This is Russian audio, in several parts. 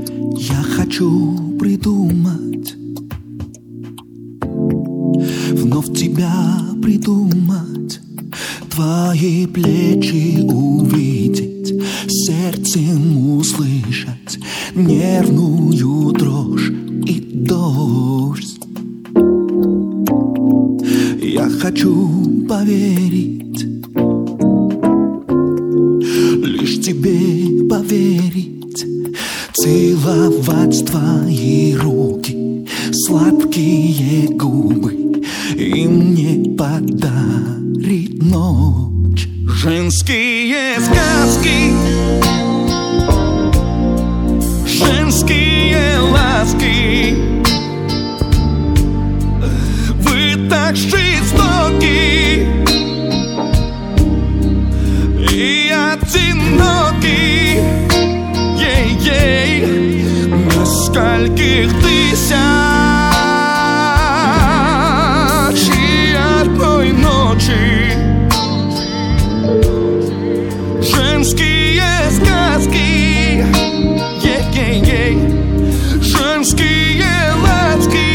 Я хочу придумать, вновь тебя придумать, твои плечи увидеть, сердцем услышать нервную дрожь и дождь. Я хочу поверить, лишь тебе поверить, целовать твои руки, сладкие губы, и мне подарить ночь. Женские сказки, женские ласки, вы так жестоки и одиноки. Ей-ей, нескольких тысяч и одной ночи. Женские сказки, ей-ей-ей, женские ласки.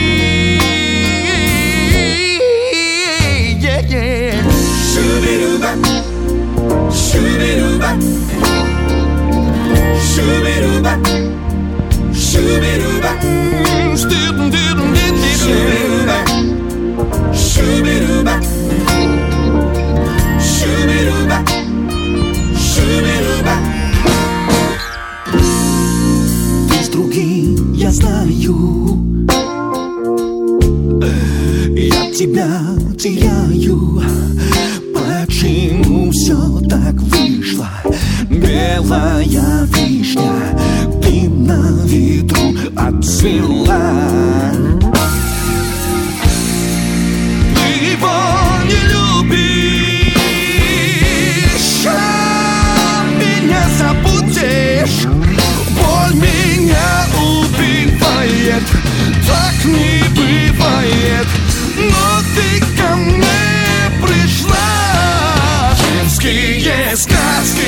Шубируба, шубируба, шубируба, шубируба, шубируба, шубируба, шубируба. Ты с другим, я знаю, я тебя теряю. Почему все так вышло? Белая вишня, ты на ветру отцвела. Ты его не любишь, а меня забудешь. Боль меня убивает, так не бывает. Но ты ко мне пришла. Женские сказки,